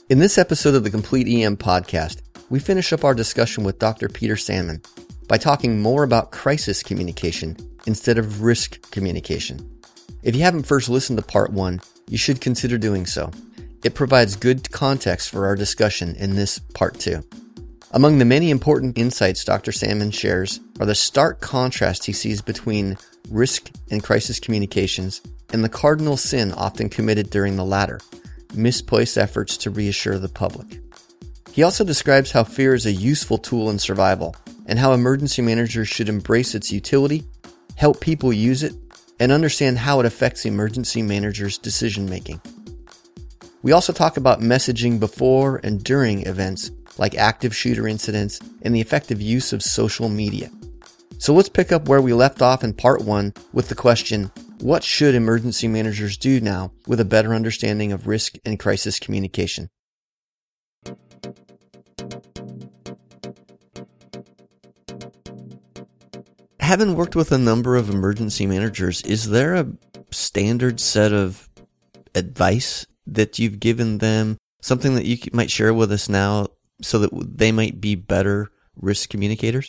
In this episode of the Complete EM podcast, we finish up our discussion with Dr. Peter Sandman by talking more about crisis communication instead of risk communication. If you haven't first listened to part 1, you should consider doing so. It provides good context for our discussion in this part 2. Among the many important insights Dr. Sandman shares are the stark contrast he sees between risk and crisis communications and the cardinal sin often committed during the latter, misplaced efforts to reassure the public. He also describes how fear is a useful tool in survival and how emergency managers should embrace its utility, help people use it, and understand how it affects emergency managers' decision-making. We also talk about messaging before and during events like active shooter incidents and the effective use of social media. So let's pick up where we left off in part 1 with the question, what should emergency managers do now with a better understanding of risk and crisis communication? Having worked with a number of emergency managers, is there a standard set of advice that you've given them, something that you might share with us now so that they might be better risk communicators?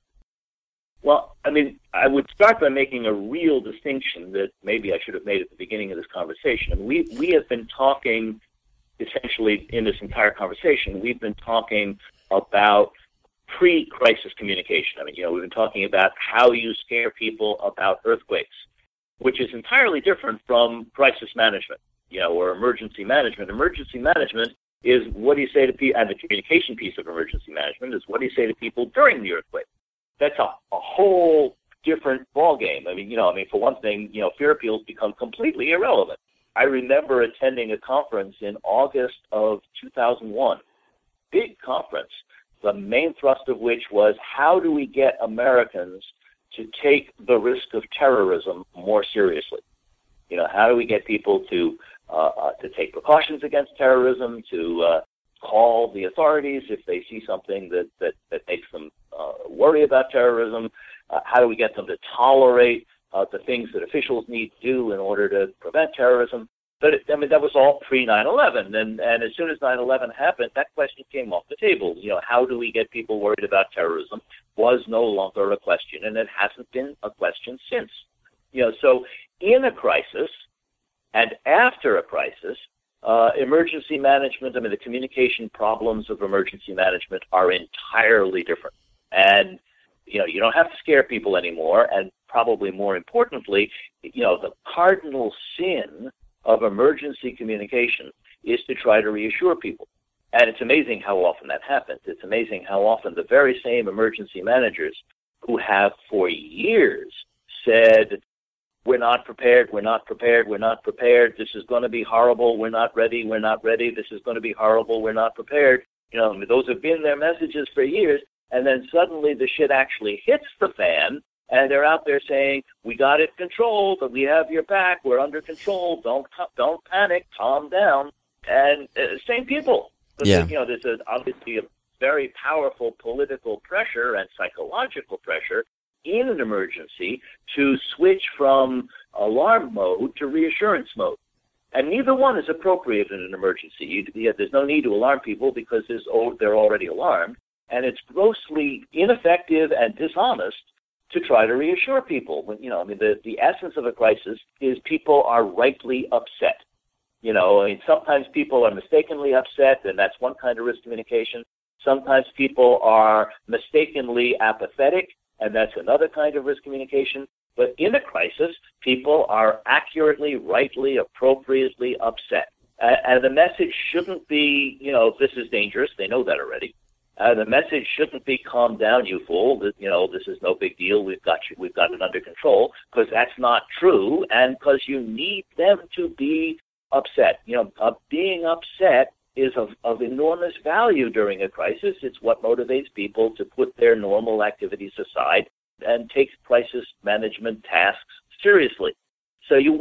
Well, I would start by making a real distinction that maybe I should have made at the beginning of this conversation. We have been talking, essentially, in this entire conversation, we've been talking about pre-crisis communication. We've been talking about how you scare people about earthquakes, which is entirely different from crisis management, or emergency management. Emergency management is what do you say to people, and the communication piece of emergency management is what do you say to people during the earthquake. That's a whole different ballgame. For one thing, fear appeals become completely irrelevant. I remember attending a conference in August of 2001, big conference, the main thrust of which was how do we get Americans to take the risk of terrorism more seriously? How do we get people to take precautions against terrorism, to call the authorities if they see something that makes them worry about terrorism? How do we get them to tolerate the things that officials need to do in order to prevent terrorism? But that was all pre-9/11, and as soon as 9/11 happened, that question came off the table. How do we get people worried about terrorism was no longer a question, and it hasn't been a question since. So in a crisis and after a crisis, emergency management, the communication problems of emergency management are entirely different. And, you don't have to scare people anymore. And probably more importantly, the cardinal sin of emergency communication is to try to reassure people. And it's amazing how often that happens. It's amazing how often the very same emergency managers who have for years said, we're not prepared, we're not prepared, we're not prepared, this is going to be horrible, we're not ready, this is going to be horrible, we're not prepared. Those have been their messages for years, and then suddenly the shit actually hits the fan, and they're out there saying, we got it controlled, we have your back, we're under control, don't panic, calm down. And same people. Yeah. There's obviously a very powerful political pressure and psychological pressure in an emergency to switch from alarm mode to reassurance mode. And neither one is appropriate in an emergency. There's no need to alarm people because they're already alarmed. And it's grossly ineffective and dishonest to try to reassure people. The essence of a crisis is people are rightly upset. Sometimes people are mistakenly upset, and that's one kind of risk communication. Sometimes people are mistakenly apathetic, and that's another kind of risk communication. But in a crisis, people are accurately, rightly, appropriately upset. And the message shouldn't be, this is dangerous. They know that already. The message shouldn't be, calm down, you fool. This is no big deal. We've got it under control, because that's not true, and because you need them to be upset. Being upset is of enormous value during a crisis. It's what motivates people to put their normal activities aside and take crisis management tasks seriously. So you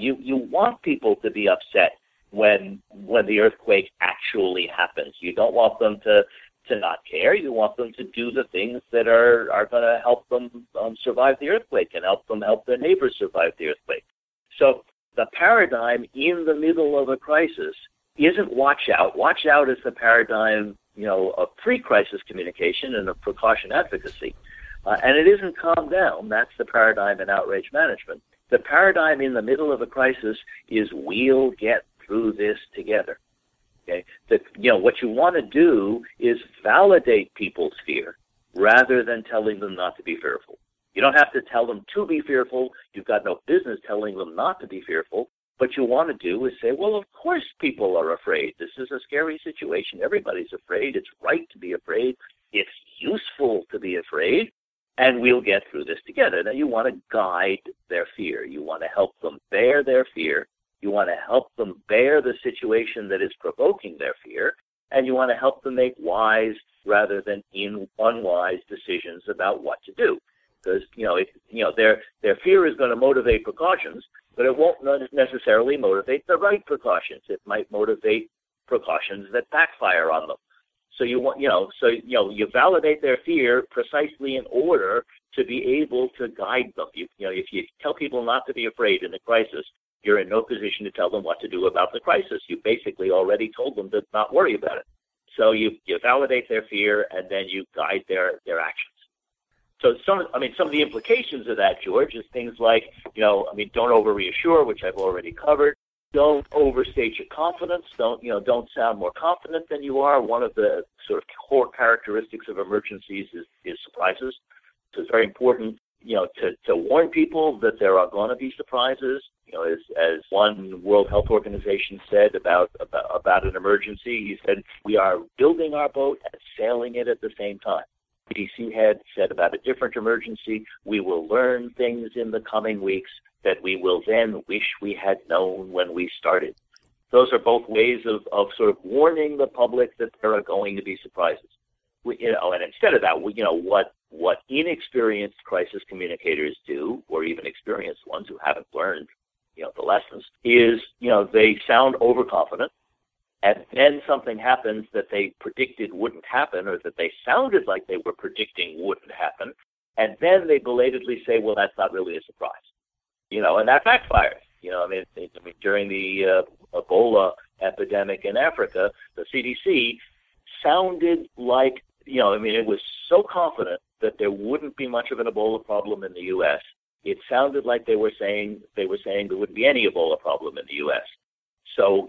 want people to be upset when the earthquake actually happens. You don't want them to not care. You want them to do the things that are going to help them survive the earthquake and help their neighbors survive the earthquake. So the paradigm in the middle of a crisis isn't watch out. Watch out is the paradigm, of pre-crisis communication and of precaution advocacy. And it isn't calm down. That's the paradigm in outrage management. The paradigm in the middle of a crisis is we'll get through this together. Okay? What you want to do is validate people's fear rather than telling them not to be fearful. You don't have to tell them to be fearful. You've got no business telling them not to be fearful. What you want to do is say, well, of course people are afraid. This is a scary situation. Everybody's afraid. It's right to be afraid. It's useful to be afraid. And we'll get through this together. Now, you want to guide their fear. You want to help them bear their fear. You want to help them bear the situation that is provoking their fear. And you want to help them make wise rather than unwise decisions about what to do. Because, their fear is going to motivate precautions, but it won't necessarily motivate the right precautions. It might motivate precautions that backfire on them. So you validate their fear precisely in order to be able to guide them. If you tell people not to be afraid in a crisis, you're in no position to tell them what to do about the crisis. You basically already told them to not worry about it. So you validate their fear and then you guide their actions. So some of the implications of that, George, is things like, don't over-reassure, which I've already covered. Don't overstate your confidence. Don't sound more confident than you are. One of the sort of core characteristics of emergencies is surprises. So it's very important, to warn people that there are going to be surprises. As one World Health Organization said about an emergency, he said, we are building our boat and sailing it at the same time. CDC had said about a different emergency, we will learn things in the coming weeks that we will then wish we had known when we started. Those are both ways of sort of warning the public that there are going to be surprises. And instead of that, what inexperienced crisis communicators do, or even experienced ones who haven't learned, the lessons, is, they sound overconfident. And then something happens that they predicted wouldn't happen, or that they sounded like they were predicting wouldn't happen. And then they belatedly say, well, that's not really a surprise. And that backfires. During the Ebola epidemic in Africa, the CDC sounded like, it was so confident that there wouldn't be much of an Ebola problem in the U.S. It sounded like they were saying there wouldn't be any Ebola problem in the U.S. So,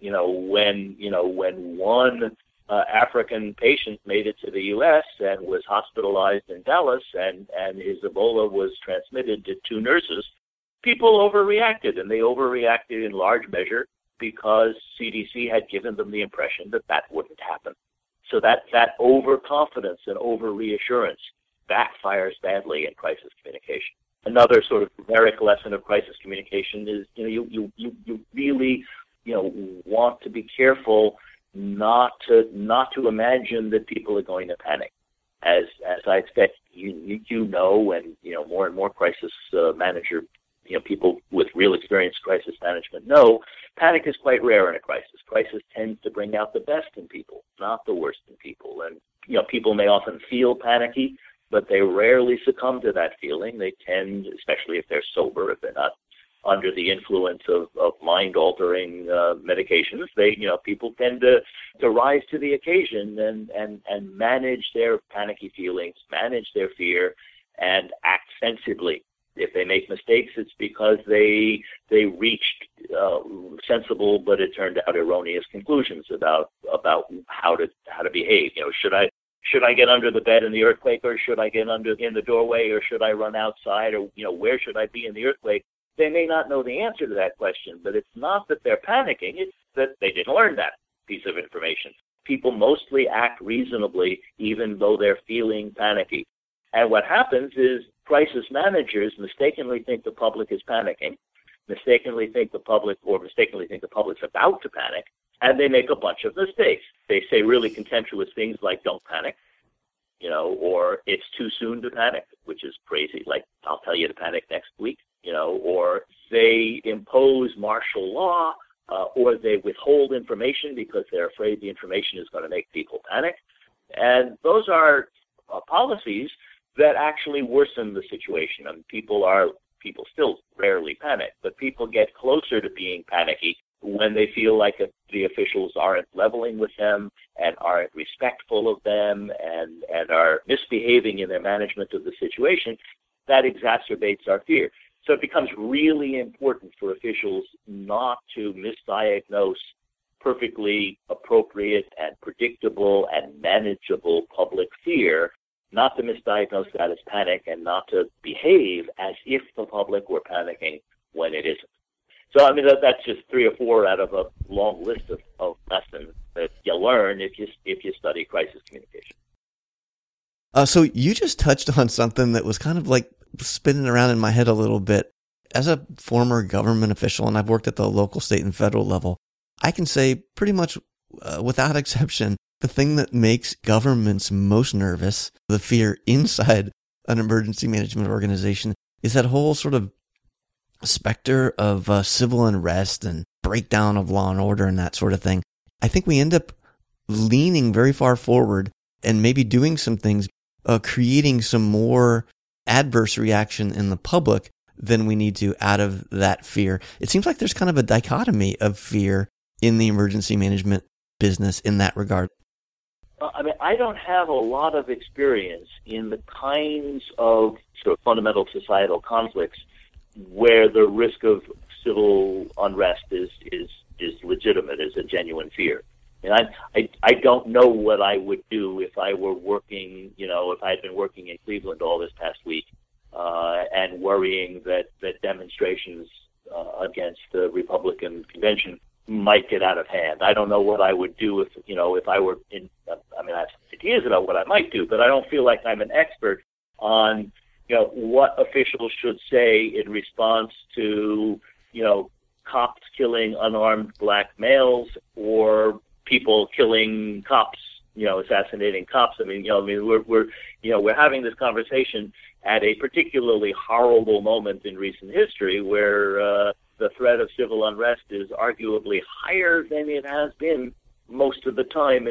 when one African patient made it to the U.S. and was hospitalized in Dallas and his Ebola was transmitted to two nurses, people overreacted, and they overreacted in large measure because CDC had given them the impression that wouldn't happen. So that overconfidence and over-reassurance backfires badly in crisis communication. Another sort of numeric lesson of crisis communication is, you really want to be careful not to imagine that people are going to panic. As I expect and more and more crisis manager, people with real experience crisis management know, panic is quite rare in a crisis. Crisis tends to bring out the best in people, not the worst in people. And people may often feel panicky, but they rarely succumb to that feeling. They tend, especially if they're sober, if they're not under the influence of mind-altering medications, people tend to rise to the occasion and manage their panicky feelings, manage their fear, and act sensibly. If they make mistakes, it's because they reached sensible, but it turned out erroneous conclusions about how to behave. Should I get under the bed in the earthquake, or should I get in the doorway, or should I run outside, or where should I be in the earthquake? They may not know the answer to that question, but it's not that they're panicking, it's that they didn't learn that piece of information. People mostly act reasonably even though they're feeling panicky. And what happens is crisis managers mistakenly think the public is panicking, mistakenly think the public's about to panic, and they make a bunch of mistakes. They say really contemptuous things like don't panic, or it's too soon to panic, which is crazy, like I'll tell you to panic next week. Or they impose martial law, or they withhold information because they're afraid the information is going to make people panic. And those are policies that actually worsen the situation. I mean, people still rarely panic, but people get closer to being panicky when they feel like the officials aren't leveling with them and aren't respectful of them and are misbehaving in their management of the situation, that exacerbates our fear. So it becomes really important for officials not to misdiagnose perfectly appropriate and predictable and manageable public fear, not to misdiagnose that as panic, and not to behave as if the public were panicking when it isn't. So, I mean, that's just 3 or 4 out of a long list of lessons that you learn if you study crisis communication. So you just touched on something that was kind of like spinning around in my head a little bit. As a former government official, and I've worked at the local, state, and federal level, I can say pretty much without exception, the thing that makes governments most nervous, the fear inside an emergency management organization, is that whole sort of specter of civil unrest and breakdown of law and order and that sort of thing. I think we end up leaning very far forward and maybe doing some things, creating some more adverse reaction in the public than we need to out of that fear. It seems like there's kind of a dichotomy of fear in the emergency management business in that regard. I mean, I don't have a lot of experience in the kinds of sort of fundamental societal conflicts where the risk of civil unrest is legitimate, is a genuine fear. And I don't know what I would do if I were working, if I had been working in Cleveland all this past week and worrying that demonstrations against the Republican convention might get out of hand. I don't know what I would do if I were in, I mean, I have ideas about what I might do, but I don't feel like I'm an expert on, what officials should say in response to, cops killing unarmed black males or people killing cops, assassinating cops. I mean, we're having this conversation at a particularly horrible moment in recent history where the threat of civil unrest is arguably higher than it has been most of the time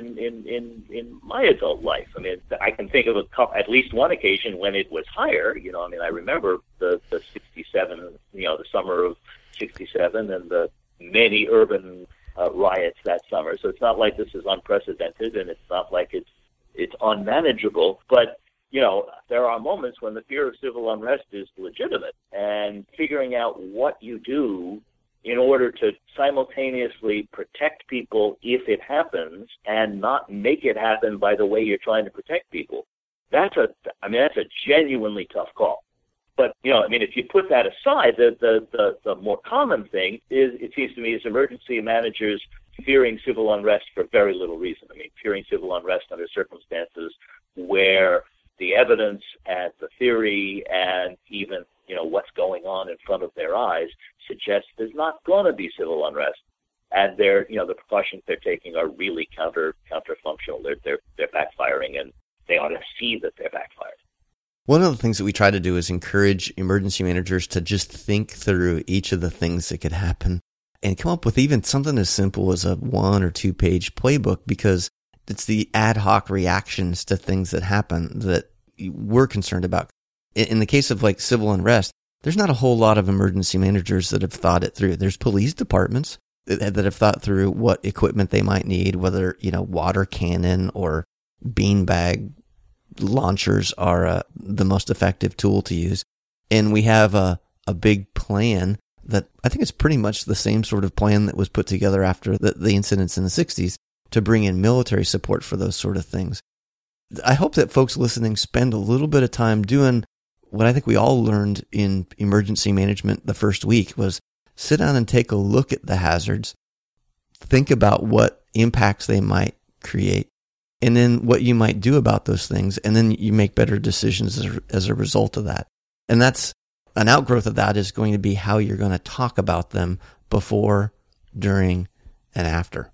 in my adult life. I mean, I can think of at least one occasion when it was higher. I remember the 67, the summer of 67 and the many urban riots that summer. So it's not like this is unprecedented, and it's not like it's unmanageable. But there are moments when the fear of civil unrest is legitimate, and figuring out what you do in order to simultaneously protect people if it happens and not make it happen by the way you're trying to protect people. That's a genuinely tough call. But, if you put that aside, the more common thing is, it seems to me, is emergency managers fearing civil unrest for very little reason. I mean, fearing civil unrest under circumstances where the evidence and the theory and even, what's going on in front of their eyes suggests there's not going to be civil unrest. And the precautions they're taking are really counterfunctional. They're backfiring, and they ought to see that they're backfired. One of the things that we try to do is encourage emergency managers to just think through each of the things that could happen and come up with even something as simple as a 1 or 2 page playbook, because it's the ad hoc reactions to things that happen that we're concerned about. In the case of like civil unrest, there's not a whole lot of emergency managers that have thought it through. There's police departments that have thought through what equipment they might need, whether, water cannon or beanbag launchers are the most effective tool to use. And we have a big plan that I think is pretty much the same sort of plan that was put together after the incidents in the 60s to bring in military support for those sort of things. I hope that folks listening spend a little bit of time doing what I think we all learned in emergency management the first week, was sit down and take a look at the hazards, think about what impacts they might create, and then what you might do about those things, and then you make better decisions as a result of that. And that's an outgrowth of that is going to be how you're going to talk about them before, during, and after.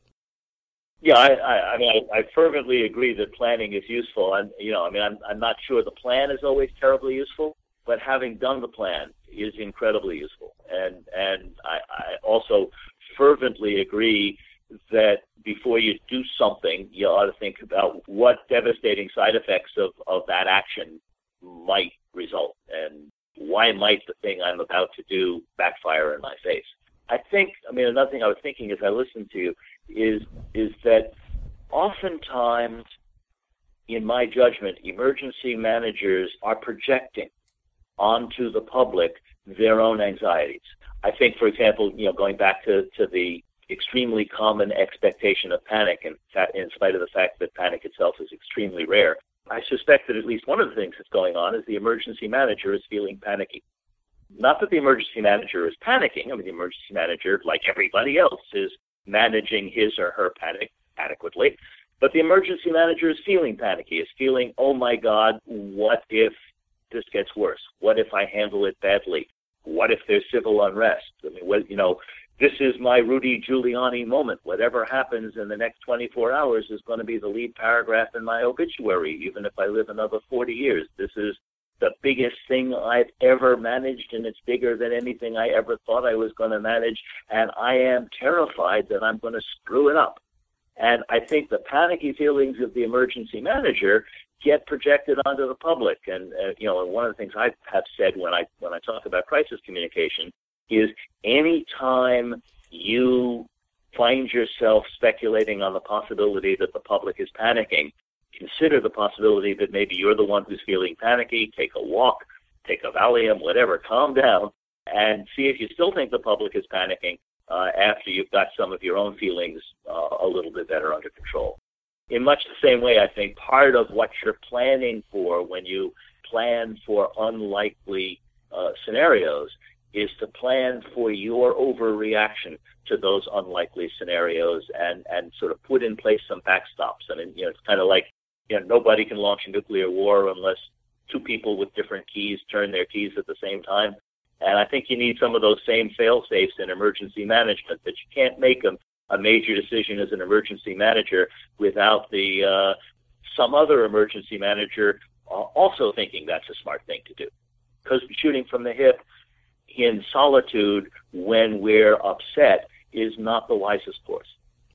Yeah, I fervently agree that planning is useful. And, I'm not sure the plan is always terribly useful, but having done the plan is incredibly useful. And I also fervently agree that before you do something, you ought to think about what devastating side effects of that action might result, and why might the thing I'm about to do backfire in my face. I think, another thing I was thinking as I listened to you is that oftentimes, in my judgment, emergency managers are projecting onto the public their own anxieties. I think, for example, going back to the extremely common expectation of panic, and in spite of the fact that panic itself is extremely rare, I suspect that at least one of the things that's going on is the emergency manager is feeling panicky. Not that the emergency manager is panicking. The emergency manager, like everybody else, is managing his or her panic adequately. But the emergency manager is feeling panicky, is feeling, oh my God, what if this gets worse? What if I handle it badly? What if there's civil unrest? This is my Rudy Giuliani moment. Whatever happens in the next 24 hours is going to be the lead paragraph in my obituary, even if I live another 40 years. This is the biggest thing I've ever managed, and it's bigger than anything I ever thought I was going to manage, and I am terrified that I'm going to screw it up. And I think the panicky feelings of the emergency manager get projected onto the public. And one of the things I have said when I talk about crisis communication is any time you find yourself speculating on the possibility that the public is panicking, consider the possibility that maybe you're the one who's feeling panicky. Take a walk, take a Valium, whatever, calm down, and see if you still think the public is panicking after you've got some of your own feelings a little bit better under control. In much the same way, I think part of what you're planning for when you plan for unlikely scenarios is to plan for your overreaction to those unlikely scenarios and sort of put in place some backstops. It's kind of like, nobody can launch a nuclear war unless two people with different keys turn their keys at the same time. And I think you need some of those same fail-safes in emergency management, that you can't make a major decision as an emergency manager without some other emergency manager also thinking that's a smart thing to do. Because shooting from the hip in solitude when we're upset is not the wisest course.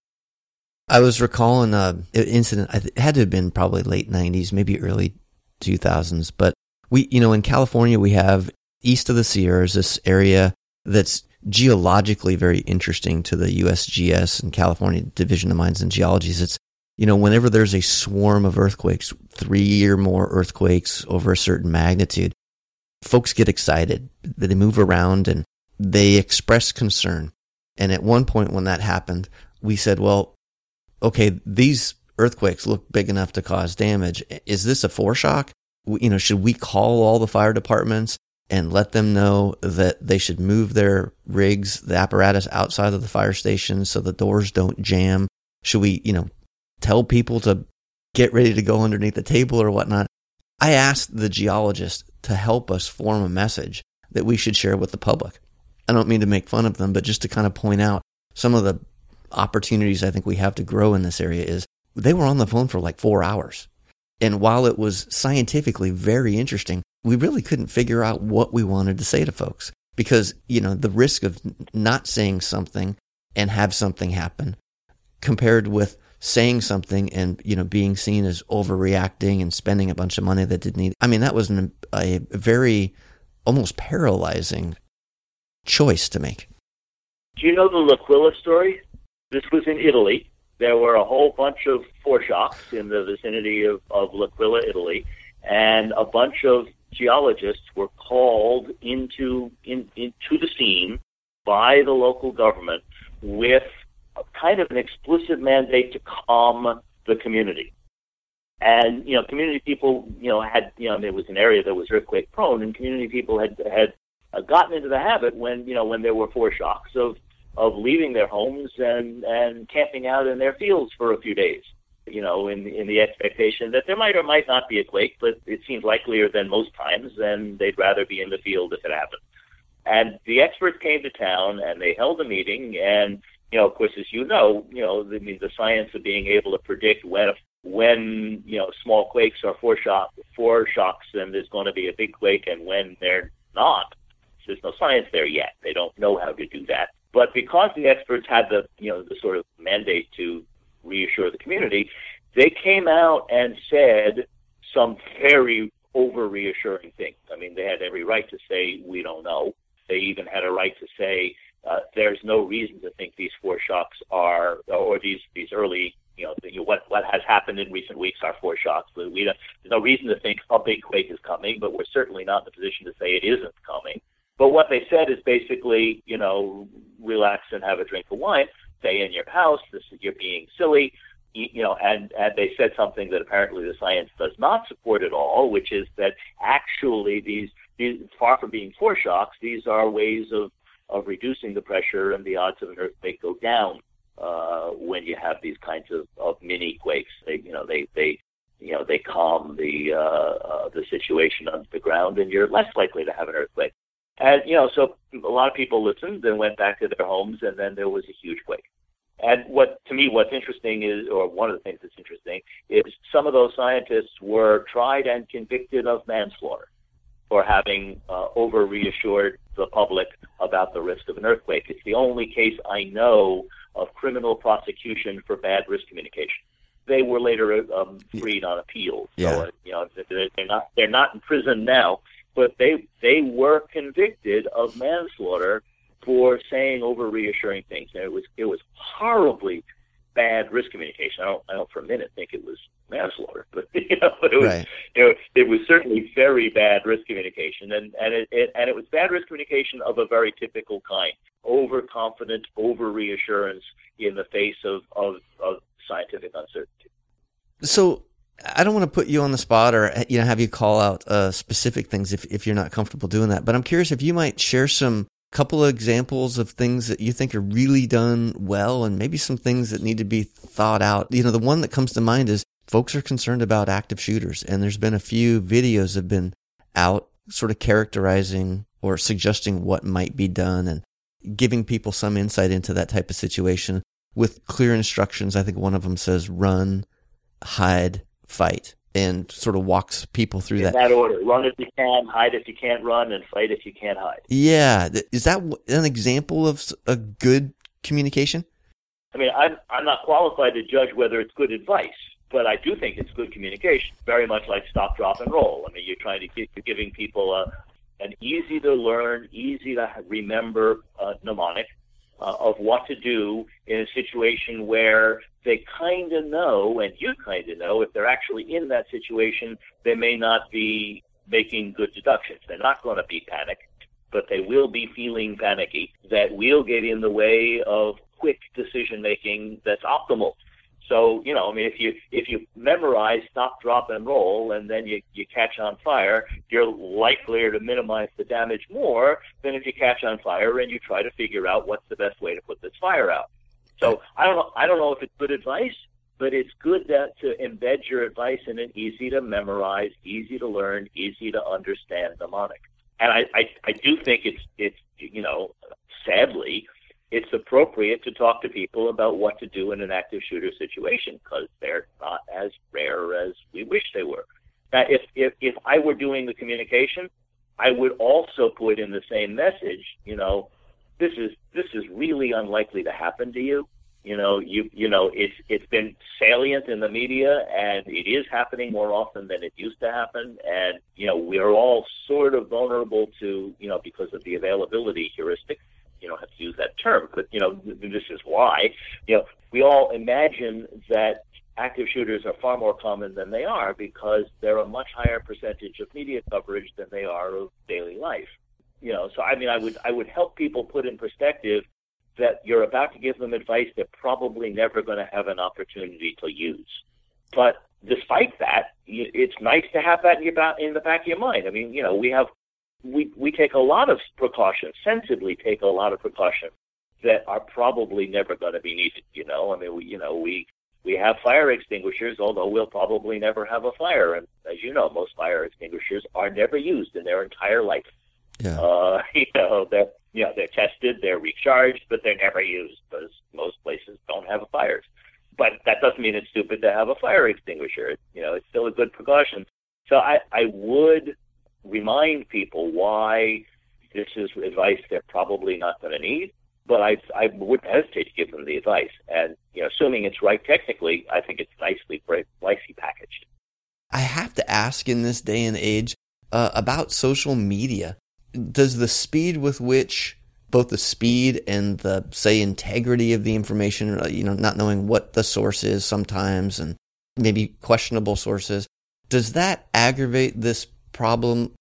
I was recalling an incident. It had to have been probably late 90s, maybe early 2000s. But we, in California, we have east of the Sierras, this area that's geologically very interesting to the USGS and California Division of Mines and Geologies. It's, whenever there's a swarm of earthquakes, 3 or more earthquakes over a certain magnitude, folks get excited. They move around and they express concern. And at one point when that happened, we said, well, okay, these earthquakes look big enough to cause damage. Is this a foreshock? Should we call all the fire departments and let them know that they should move their rigs, the apparatus outside of the fire station so the doors don't jam? Should we, tell people to get ready to go underneath the table or whatnot? I asked the geologist to help us form a message that we should share with the public. I don't mean to make fun of them, but just to kind of point out some of the opportunities I think we have to grow in this area is they were on the phone for like 4 hours. And while it was scientifically very interesting, we really couldn't figure out what we wanted to say to folks because, the risk of not saying something and have something happen compared with saying something and, being seen as overreacting and spending a bunch of money that didn't need. That was a very almost paralyzing choice to make. Do you know the L'Aquila story? This was in Italy. There were a whole bunch of foreshocks in the vicinity of L'Aquila, Italy, and a bunch of geologists were called into the scene by the local government with a kind of an explicit mandate to calm the community. And, community people, had, it was an area that was earthquake prone, and community people had gotten into the habit when there were foreshocks of leaving their homes and camping out in their fields for a few days, in the expectation that there might or might not be a quake, but it seemed likelier than most times, and they'd rather be in the field if it happened. And the experts came to town, and they held a meeting, and, of course, as the science of being able to predict when small quakes are foreshocks and there's going to be a big quake, and when they're not. There's no science there yet. They don't know how to do that. But because the experts had the sort of mandate to reassure the community, they came out and said some very over-reassuring things. They had every right to say, we don't know. They even had a right to say, there's no reason to think these foreshocks are, or these early, what has happened in recent weeks are foreshocks. There's no reason to think a big quake is coming, but we're certainly not in a position to say it isn't coming. But what they said is basically, relax and have a drink of wine, stay in your house. You're being silly, and they said something that apparently the science does not support at all, which is that actually these far from being foreshocks, these are ways of reducing the pressure, and the odds of an earthquake go down when you have these kinds of mini quakes. They calm the situation under the ground, and you're less likely to have an earthquake. And so a lot of people listened and went back to their homes, and then there was a huge quake. And what's interesting is, or one of the things that's interesting, is some of those scientists were tried and convicted of manslaughter for having over-reassured the public about the risk of an earthquake. It's the only case I know of criminal prosecution for bad risk communication. They were later freed on appeal. Yeah. So they're not in prison now, but they were convicted of manslaughter for saying over-reassuring things. And it was horribly bad risk communication. I don't for a minute think it was manslaughter, but it was right. It was certainly very bad risk communication, and it was bad risk communication of a very typical kind: overconfident, over-reassurance in the face of scientific uncertainty. So I don't want to put you on the spot or have you call out specific things if you're not comfortable doing that. But I'm curious if you might share some couple of examples of things that you think are really done well, and maybe some things that need to be thought out. The one that comes to mind is folks are concerned about active shooters, and there's been a few videos that have been out sort of characterizing or suggesting what might be done and giving people some insight into that type of situation with clear instructions. I think one of them says run, hide, fight, and sort of walks people through that. In that order: run if you can, hide if you can't run, and fight if you can't hide. Yeah. Is that an example of a good communication? I mean, I'm not qualified to judge whether it's good advice, but I do think it's good communication, very much like stop, drop, and roll. I mean, you're giving people an easy to learn, easy to remember mnemonic of what to do in a situation where they kind of know, and you kind of know, if they're actually in that situation, they may not be making good deductions. They're not going to be panicked, but they will be feeling panicky. That will get in the way of quick decision-making that's optimal. So, if you memorize stop, drop, and roll, and then you catch on fire, you're likelier to minimize the damage more than if you catch on fire and you try to figure out what's the best way to put this fire out. So I don't know if it's good advice, but it's good to embed your advice in an easy to memorize, easy to learn, easy to understand mnemonic. And I do think it's sadly, it's appropriate to talk to people about what to do in an active shooter situation, because they're not as rare as we wish they were. Now, if I were doing the communication, I would also put in the same message, this is really unlikely to happen to you. It's been salient in the media, and it is happening more often than it used to happen. And, we're all sort of vulnerable to, because of the availability heuristic. You don't have to use that term, but, this is why. We all imagine that active shooters are far more common than they are, because they're a much higher percentage of media coverage than they are of daily life. So I would help people put in perspective that you're about to give them advice they're probably never going to have an opportunity to use. But despite that, it's nice to have that in the back of your mind. I mean, we take a lot of precautions, sensibly take a lot of precautions that are probably never going to be needed. We have fire extinguishers, although we'll probably never have a fire. And as you know, most fire extinguishers are never used in their entire life. Yeah. They're tested, they're recharged, but they're never used because most places don't have fires. But that doesn't mean it's stupid to have a fire extinguisher. It's still a good precaution. So I would remind people why this is advice they're probably not going to need, but I wouldn't hesitate to give them the advice. And, assuming it's right technically, I think it's nicely packaged. I have to ask, in this day and age, about social media. Does the speed with which both the speed and the, say, integrity of the information, not knowing what the source is sometimes and maybe questionable sources. Does that aggravate this problem?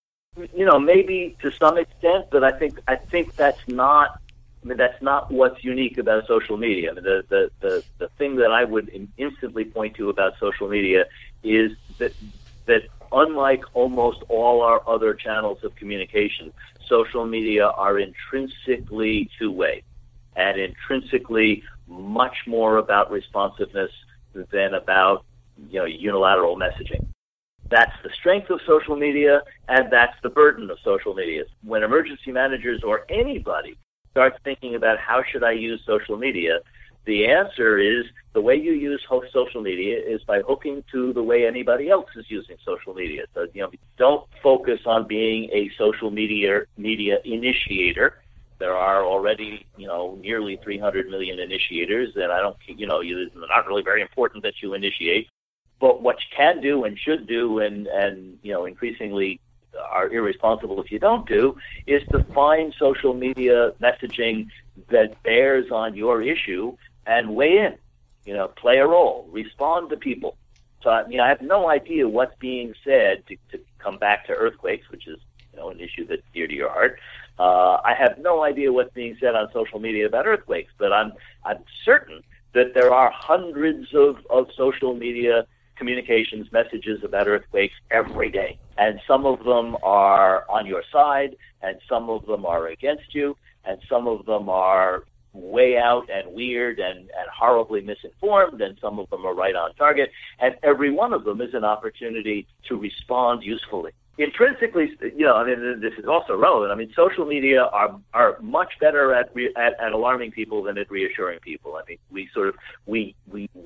Maybe to some extent, but I think that's not what's unique about social media. I mean, the thing that I would instantly point to about social media is that unlike almost all our other channels of communication, social media are intrinsically two-way and intrinsically much more about responsiveness than about unilateral messaging. That's the strength of social media, and that's the burden of social media. When emergency managers or anybody starts thinking about how should I use social media, the answer is the way you use social media is by hooking to the way anybody else is using social media. So, don't focus on being a social media initiator. There are already, nearly 300 million initiators, and it's not really very important that you initiate. But what you can do and should do, and increasingly are irresponsible if you don't do, is to find social media messaging that bears on your issue and weigh in, play a role, respond to people. So, I have no idea what's being said to come back to earthquakes, which is, an issue that's dear to your heart. I have no idea what's being said on social media about earthquakes, but I'm certain that there are hundreds of social media communications messages about earthquakes every day. And some of them are on your side, and some of them are against you, and some of them are way out and weird and horribly misinformed, and some of them are right on target. And every one of them is an opportunity to respond usefully. Intrinsically, this is also relevant. Social media are much better at alarming people than at reassuring people. We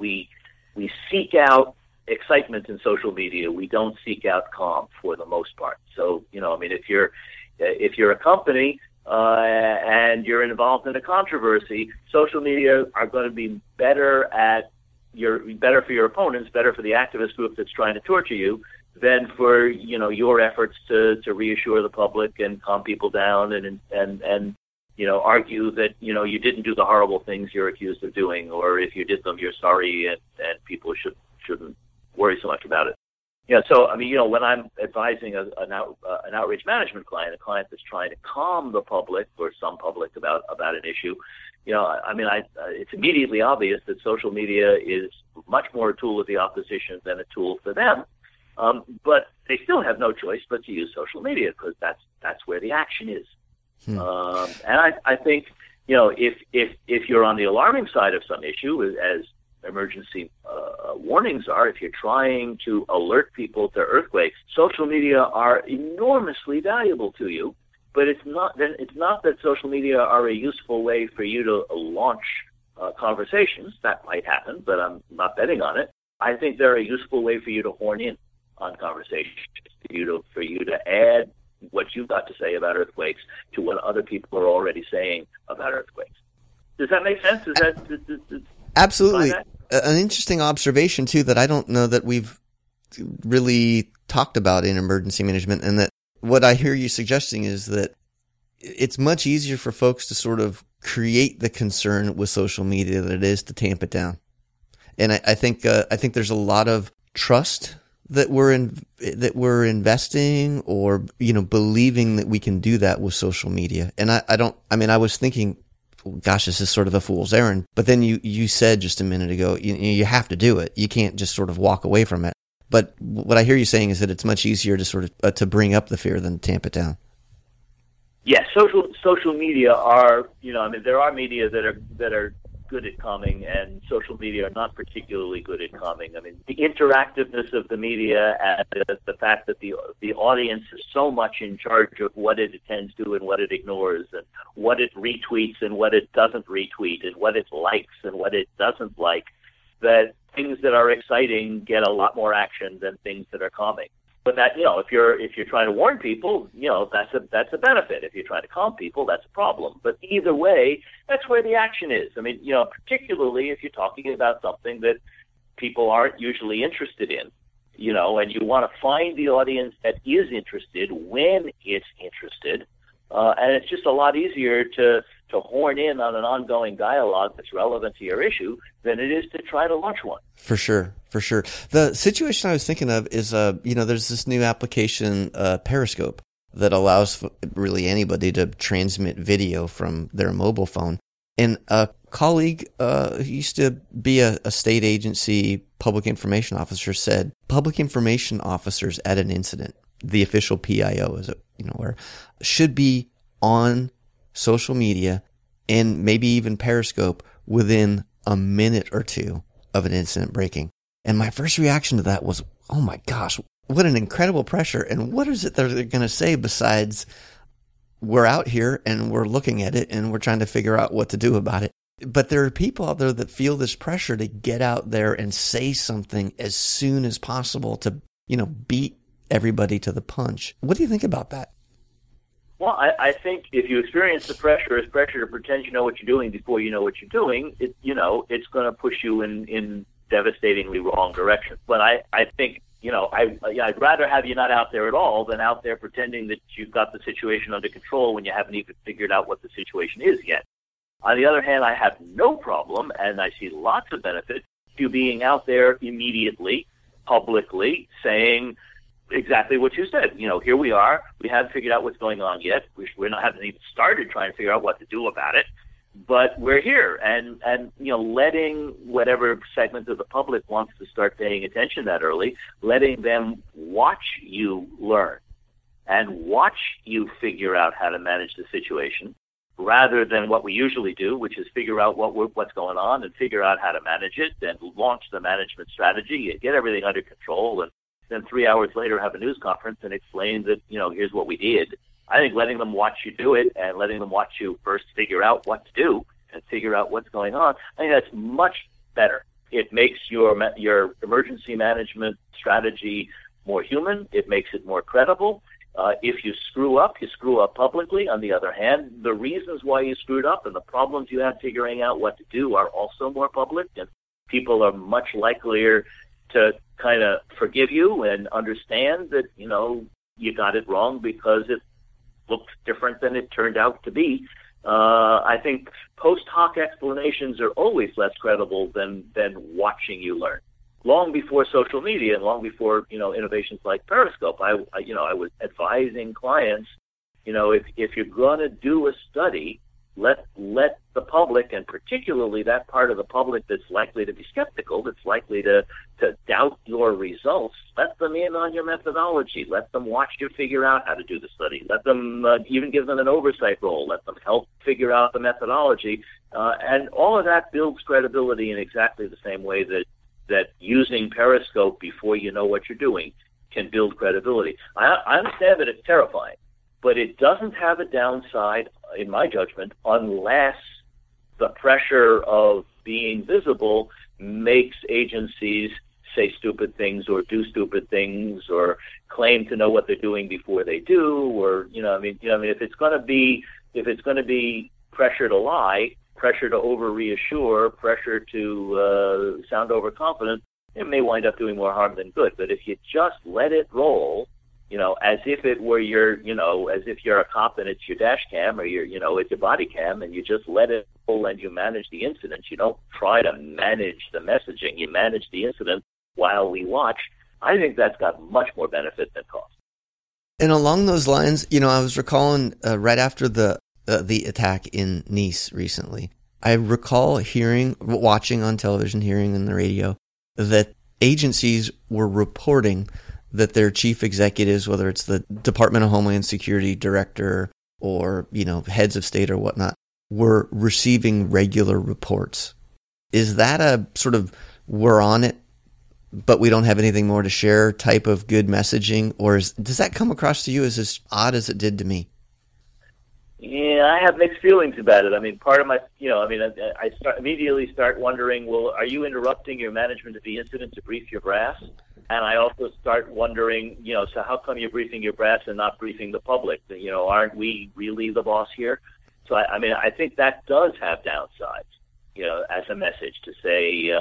seek out excitement in social media. We don't seek out calm for the most part. So, if you're a company and you're involved in a controversy, social media are going to be better for your opponents, better for the activist group that's trying to torture you, than for your efforts to reassure the public and calm people down and argue that you didn't do the horrible things you're accused of doing, or if you did them, you're sorry, and people shouldn't worry so much about it. So when I'm advising an outreach management client, a client that's trying to calm the public or some public about an issue, it's immediately obvious that social media is much more a tool of the opposition than a tool for them. But they still have no choice but to use social media because that's where the action is. And I think if you're on the alarming side of some issue, as emergency warnings are, if you're trying to alert people to earthquakes, social media are enormously valuable to you. But it's not that social media are a useful way for you to launch conversations. That might happen, but I'm not betting on it. I think they're a useful way for you to horn in on conversations, for you to add what you've got to say about earthquakes to what other people are already saying about earthquakes. Does that make sense? Absolutely. An interesting observation, too, that I don't know that we've really talked about in emergency management, and that what I hear you suggesting is that it's much easier for folks to sort of create the concern with social media than it is to tamp it down. And I think there's a lot of trust that we're investing or, believing that we can do that with social media. And I was thinking, gosh, this is sort of a fool's errand. But then you said just a minute ago, you have to do it. You can't just sort of walk away from it. But what I hear you saying is that it's much easier to sort of to bring up the fear than to tamp it down. Yes, social media are, there are media that are good at calming, and social media are not particularly good at calming. The interactiveness of the media and the fact that the audience is so much in charge of what it attends to and what it ignores, and what it retweets and what it doesn't retweet, and what it likes and what it doesn't like, that things that are exciting get a lot more action than things that are calming. But that, if you're trying to warn people, that's a benefit. If you're trying to calm people, that's a problem. But either way, that's where the action is. Particularly if you're talking about something that people aren't usually interested in, and you want to find the audience that is interested when it's interested, and it's just a lot easier to horn in on an ongoing dialogue that's relevant to your issue than it is to try to launch one. For sure. The situation I was thinking of is, there's this new application, Periscope, that allows really anybody to transmit video from their mobile phone. And a colleague who used to be a state agency public information officer said public information officers at an incident, the official PIO, should be on social media and maybe even Periscope within a minute or two of an incident breaking. And my first reaction to that was, oh my gosh, what an incredible pressure. And what is it that they're going to say besides we're out here and we're looking at it and we're trying to figure out what to do about it. But there are people out there that feel this pressure to get out there and say something as soon as possible to, beat everybody to the punch. What do you think about that? Well, I think if you experience the pressure as pressure to pretend you know what you're doing before you know what you're doing, it's going to push you in devastatingly wrong directions. But I think, I'd rather have you not out there at all than out there pretending that you've got the situation under control when you haven't even figured out what the situation is yet. On the other hand, I have no problem, and I see lots of benefit to being out there immediately, publicly, saying exactly what you said. Here we are. We haven't figured out what's going on yet. Haven't even started trying to figure out what to do about it. But we're here, and letting whatever segment of the public wants to start paying attention that early, letting them watch you learn and watch you figure out how to manage the situation, rather than what we usually do, which is figure out what's going on and figure out how to manage it and launch the management strategy and get everything under control, and then 3 hours later have a news conference and explain that, here's what we did. I think letting them watch you do it and letting them watch you first figure out what to do and figure out what's going on, I think that's much better. It makes your emergency management strategy more human. It makes it more credible. If you screw up publicly. On the other hand, the reasons why you screwed up and the problems you had figuring out what to do are also more public, and people are much likelier to kind of forgive you and understand that, you got it wrong because it looked different than it turned out to be. I think post hoc explanations are always less credible than watching you learn. Long before social media and long before, innovations like Periscope, I was advising clients, if you're going to do a study, let the public, and particularly that part of the public that's likely to be skeptical, that's likely to doubt your results, let them in on your methodology. Let them watch you figure out how to do the study. Let them even give them an oversight role. Let them help figure out the methodology. And all of that builds credibility in exactly the same way that using Periscope before you know what you're doing can build credibility. I understand that it's terrifying, but it doesn't have a downside, in my judgment, unless the pressure of being visible makes agencies say stupid things or do stupid things or claim to know what they're doing before they do, or if it's going to be pressure to lie, pressure to over-reassure, pressure to sound overconfident, it may wind up doing more harm than good. But if you just let it roll, as if it were as if you're a cop and it's your dash cam or it's your body cam, and you just let it roll and you manage the incident. You don't try to manage the messaging. You manage the incident while we watch. I think that's got much more benefit than cost. And along those lines, I was recalling right after the attack in Nice recently, I recall watching on television, hearing on the radio, that agencies were reporting that their chief executives, whether it's the Department of Homeland Security director or, heads of state or whatnot, were receiving regular reports. Is that a sort of we're on it, but we don't have anything more to share type of good messaging? Or does that come across to you as odd as it did to me? Yeah, I have mixed feelings about it. I mean, part of my, I immediately start wondering, well, are you interrupting your management of the incident to brief your brass? And I also start wondering, so how come you're briefing your brass and not briefing the public? Aren't we really the boss here? So, I think that does have downsides, as a message to say,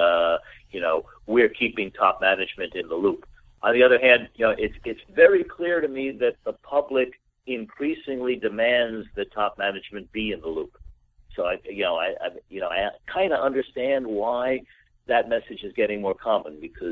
we're keeping top management in the loop. On the other hand, it's very clear to me that the public increasingly demands that top management be in the loop. So I kind of understand why that message is getting more common, because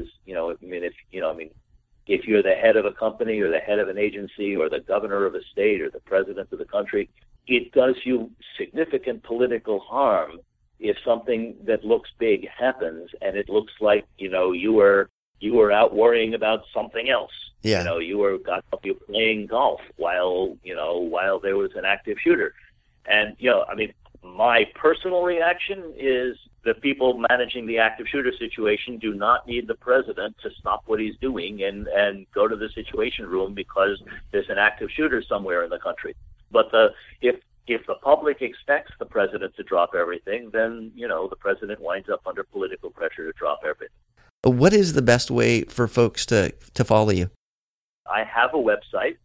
if you're the head of a company or the head of an agency or the governor of a state or the president of the country, it does you significant political harm if something that looks big happens and it looks like you were out worrying about something else. Yeah. You were playing golf while there was an active shooter. And my personal reaction is the people managing the active shooter situation do not need the president to stop what he's doing and go to the Situation Room because there's an active shooter somewhere in the country. But if the public expects the president to drop everything, then the president winds up under political pressure to drop everything. What is the best way for folks to follow you? I have a website,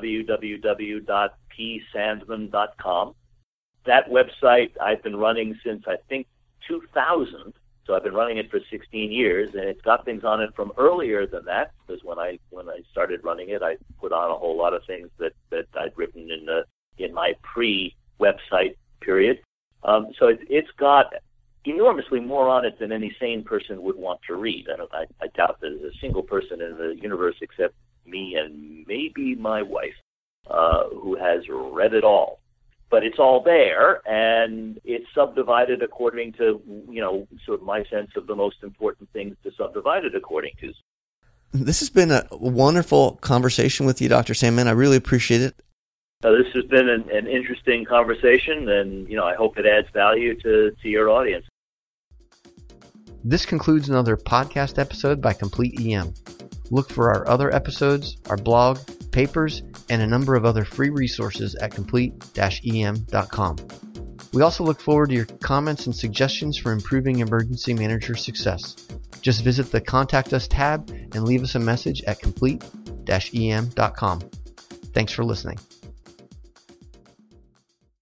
www.psandman.com. That website I've been running since, I think, 2000. So I've been running it for 16 years, and it's got things on it from earlier than that, because when I started running it, I put on a whole lot of things that I'd written in my pre-website period. So it's got enormously more on it than any sane person would want to read. I doubt there's a single person in the universe except me and maybe my wife who has read it all. But it's all there, and it's subdivided according to, sort of my sense of the most important things to subdivide it according to. This has been a wonderful conversation with you, Dr. Sandman. I really appreciate it. This has been an interesting conversation, and I hope it adds value to your audience. This concludes another podcast episode by Complete EM. Look for our other episodes, our blog, papers, and a number of other free resources at complete-em.com. We also look forward to your comments and suggestions for improving emergency manager success. Just visit the Contact Us tab and leave us a message at complete-em.com. Thanks for listening.